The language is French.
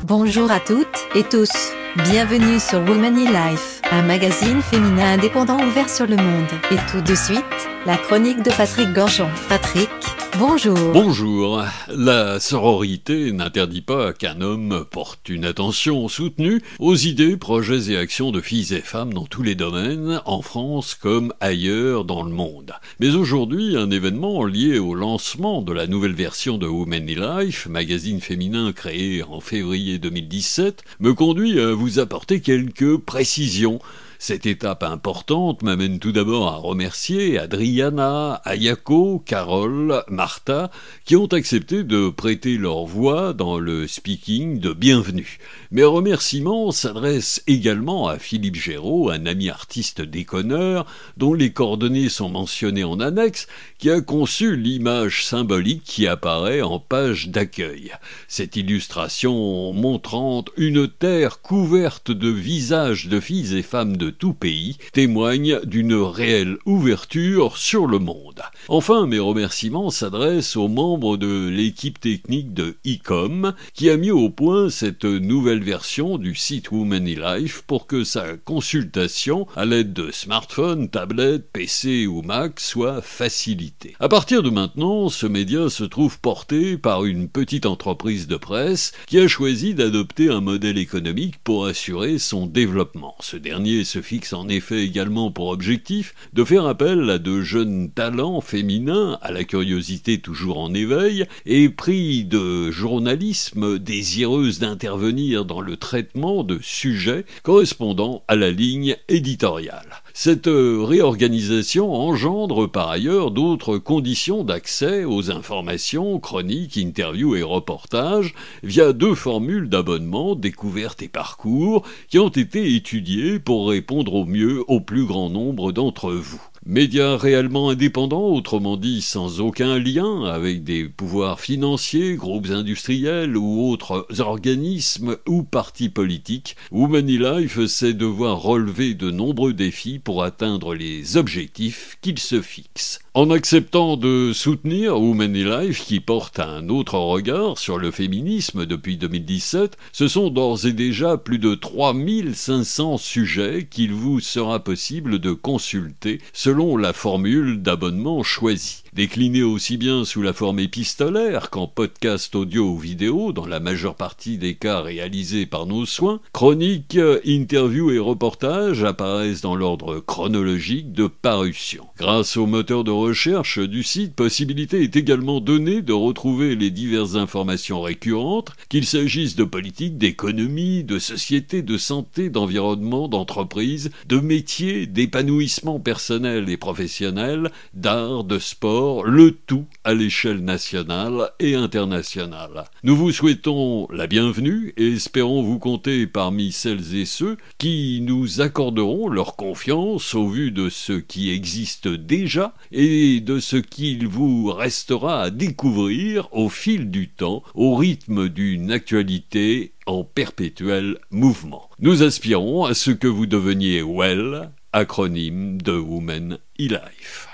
Bonjour à toutes et tous, bienvenue sur Woman Life, un magazine féminin indépendant ouvert sur le monde. Et tout de suite, la chronique de Patrick Gorgeon. Patrick, bonjour. Bonjour. La sororité n'interdit pas qu'un homme porte une attention soutenue aux idées, projets et actions de filles et femmes dans tous les domaines, en France comme ailleurs dans le monde. Mais aujourd'hui, un événement lié au lancement de la nouvelle version de Womanly Life, magazine féminin créé en février 2017, me conduit à vous apporter quelques précisions. Cette étape importante m'amène tout d'abord à remercier Adriana, Ayako, Carole, Martha, qui ont accepté de prêter leur voix dans le speaking de Bienvenue. Mes remerciements s'adressent également à Philippe Géraud, un ami artiste déconneur, dont les coordonnées sont mentionnées en annexe, qui a conçu l'image symbolique qui apparaît en page d'accueil. Cette illustration montrant une terre couverte de visages de filles et femmes de tout pays témoigne d'une réelle ouverture sur le monde. Enfin, mes remerciements s'adressent aux membres de l'équipe technique de ICOM qui a mis au point cette nouvelle version du site Womanly Life pour que sa consultation à l'aide de smartphones, tablettes, PC ou Mac soit facilitée. À partir de maintenant, ce média se trouve porté par une petite entreprise de presse qui a choisi d'adopter un modèle économique pour assurer son développement. Ce dernier se fixe en effet également pour objectif de faire appel à de jeunes talents féminins à la curiosité toujours en éveil et pris de journalisme désireuses d'intervenir dans le traitement de sujets correspondant à la ligne éditoriale. Cette réorganisation engendre par ailleurs d'autres conditions d'accès aux informations, chroniques, interviews et reportages via 2 formules d'abonnement, découverte et parcours, qui ont été étudiées pour répondre au mieux au plus grand nombre d'entre vous. Médias réellement indépendants, autrement dit sans aucun lien avec des pouvoirs financiers, groupes industriels ou autres organismes ou partis politiques, Womanly Life sait devoir relever de nombreux défis pour atteindre les objectifs qu'il se fixe. En acceptant de soutenir Womanly Life, qui porte un autre regard sur le féminisme depuis 2017, ce sont d'ores et déjà plus de 3500 sujets qu'il vous sera possible de consulter selon la formule d'abonnement choisie. Décliné aussi bien sous la forme épistolaire qu'en podcast audio ou vidéo, dans la majeure partie des cas réalisés par nos soins, chroniques, interviews et reportages apparaissent dans l'ordre chronologique de parution. Grâce au moteur de recherche du site, possibilité est également donnée de retrouver les diverses informations récurrentes, qu'il s'agisse de politique, d'économie, de société, de santé, d'environnement, d'entreprise, de métier, d'épanouissement personnel et professionnel, d'art, de sport, le tout à l'échelle nationale et internationale. Nous vous souhaitons la bienvenue et espérons vous compter parmi celles et ceux qui nous accorderont leur confiance au vu de ce qui existe déjà et de ce qu'il vous restera à découvrir au fil du temps, au rythme d'une actualité en perpétuel mouvement. Nous aspirons à ce que vous deveniez WELL, acronyme de Womanly Life.